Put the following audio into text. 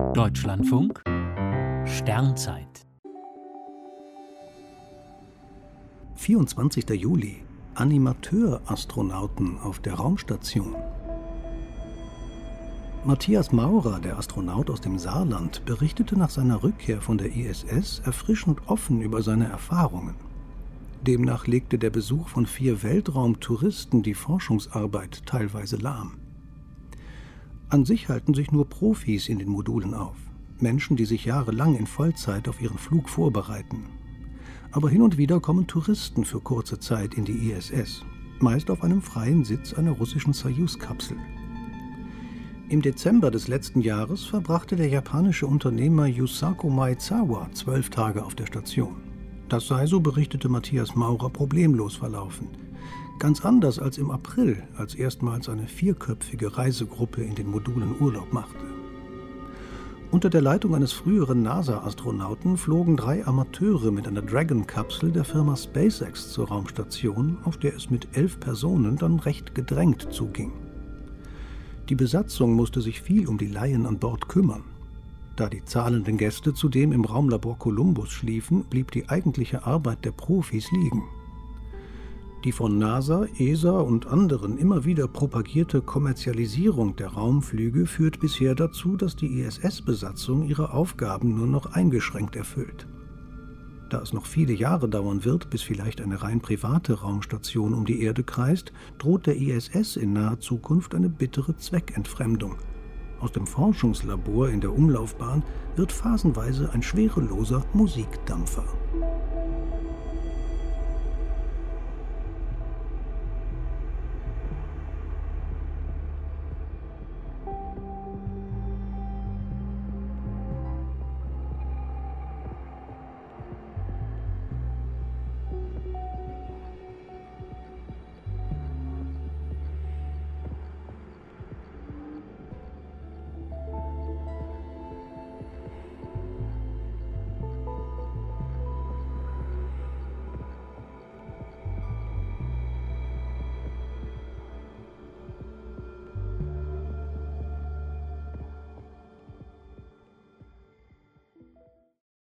Deutschlandfunk Sternzeit 24. Juli. Animateur-Astronauten auf der Raumstation. Matthias Maurer, der Astronaut aus dem Saarland, berichtete nach seiner Rückkehr von der ISS erfrischend offen über seine Erfahrungen. Demnach legte der Besuch von 4 Weltraumtouristen die Forschungsarbeit teilweise lahm. An sich halten sich nur Profis in den Modulen auf. Menschen, die sich jahrelang in Vollzeit auf ihren Flug vorbereiten. Aber hin und wieder kommen Touristen für kurze Zeit in die ISS, meist auf einem freien Sitz einer russischen Soyuz-Kapsel. Im Dezember des letzten Jahres verbrachte der japanische Unternehmer Yusaku Maezawa 12 Tage auf der Station. Das sei, so berichtete Matthias Maurer, problemlos verlaufen. Ganz anders als im April, als erstmals eine 4-köpfige Reisegruppe in den Modulen Urlaub machte. Unter der Leitung eines früheren NASA-Astronauten flogen 3 Amateure mit einer Dragon-Kapsel der Firma SpaceX zur Raumstation, auf der es mit 11 Personen dann recht gedrängt zuging. Die Besatzung musste sich viel um die Laien an Bord kümmern. Da die zahlenden Gäste zudem im Raumlabor Columbus schliefen, blieb die eigentliche Arbeit der Profis liegen. Die von NASA, ESA und anderen immer wieder propagierte Kommerzialisierung der Raumflüge führt bisher dazu, dass die ISS-Besatzung ihre Aufgaben nur noch eingeschränkt erfüllt. Da es noch viele Jahre dauern wird, bis vielleicht eine rein private Raumstation um die Erde kreist, droht der ISS in naher Zukunft eine bittere Zweckentfremdung. Aus dem Forschungslabor in der Umlaufbahn wird phasenweise ein schwereloser Musikdampfer.